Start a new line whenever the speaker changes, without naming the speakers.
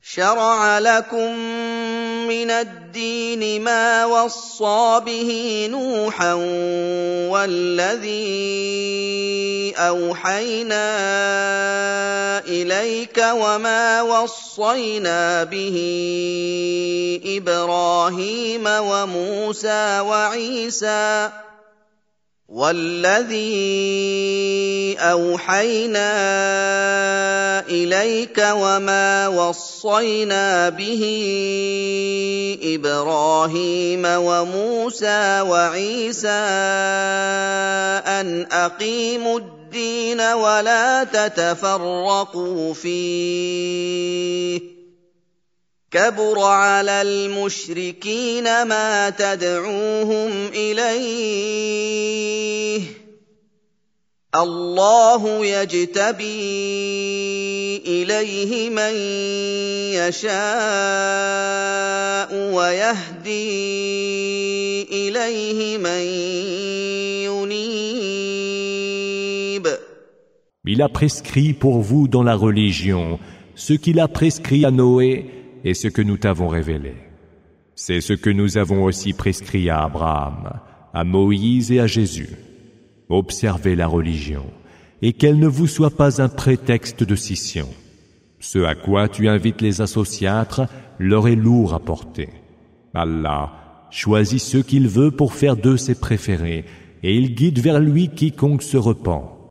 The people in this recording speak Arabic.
شَرَعَ لَكُم مِّنَ الدِّينِ مَا وَصَّىٰ بِهِ نُوحًا وَالَّذِي أَوْحَيْنَا إِلَيْكَ وَمَا وَصَّيْنَا بِهِ إِبْرَاهِيمَ وَمُوسَىٰ وَعِيسَىٰ أَنْ أَقِيمُوا الدِّينَ وَلَا تَتَفَرَّقُوا فِيهِ ۚ كَبُرَ عَلَى الْمُشْرِكِينَ مَا تَدْعُوهُمْ إِلَيْهِ ۚ اللَّهُ يَجْتَبِي إِلَيْهِ مَن يَشَاءُ وَيَهْدِي إِلَيْهِ مَن يُنِيبُ.
Il a prescrit pour vous dans la religion ce qu'il a prescrit à Noé et ce que nous t'avons révélé. C'est ce que nous avons aussi prescrit à Abraham, à Moïse et à Jésus. Observez la religion, et qu'elle ne vous soit pas un prétexte de scission. Ce à quoi tu invites les associatres leur est lourd à porter. Allah choisit ceux qu'il veut pour faire d'eux ses préférés, et il guide vers lui quiconque se repent.